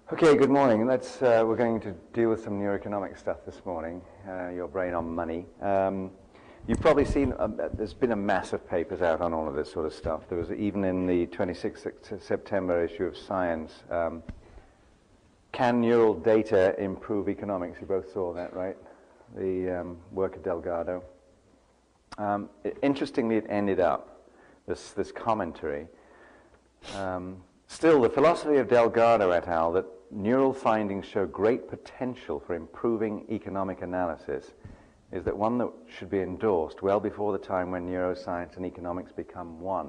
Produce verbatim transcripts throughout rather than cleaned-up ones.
Okay, good morning. Let's, uh, we're going to deal with some neuroeconomic stuff this morning, uh, your brain on money. Um, you've probably seen, um, there's been a mass of papers out on all of this sort of stuff. There was even in the twenty-sixth of September issue of Science, um, Can Neural Data Improve Economics? You both saw that, right? The um, work of Delgado. Um, it, interestingly, it ended up, this, this commentary, um, still, the philosophy of Delgado et al. That neural findings show great potential for improving economic analysis is that one that should be endorsed well before the time when neuroscience and economics become one.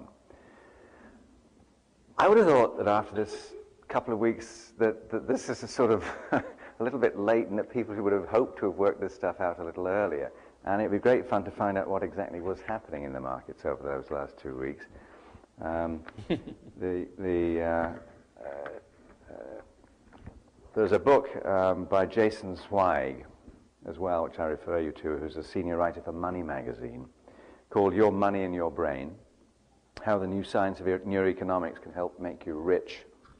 I would have thought that after this couple of weeks that, that this is a sort of a little bit late and that people would have hoped to have worked this stuff out a little earlier. And it'd be great fun to find out what exactly was happening in the markets over those last two weeks. Um, the the uh, uh, uh, there's a book um, by Jason Zweig as well, which I refer you to, who's a senior writer for Money magazine, called Your Money in Your Brain: How the New Science of Neuroeconomics Can Help Make You Rich.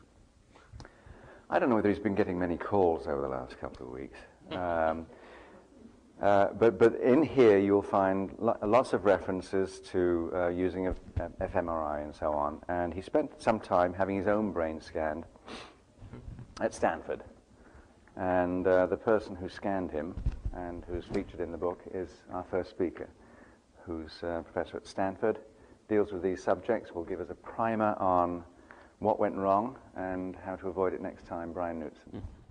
I don't know whether he's been getting many calls over the last couple of weeks. Um, Uh, but, but in here you'll find lo lots of references to uh, using a, a fMRI and so on. And he spent some time having his own brain scanned at Stanford. And uh, the person who scanned him and who's featured in the book is our first speaker, who's a professor at Stanford, deals with these subjects, will give us a primer on what went wrong and how to avoid it next time. Brian Knudsen. Mm.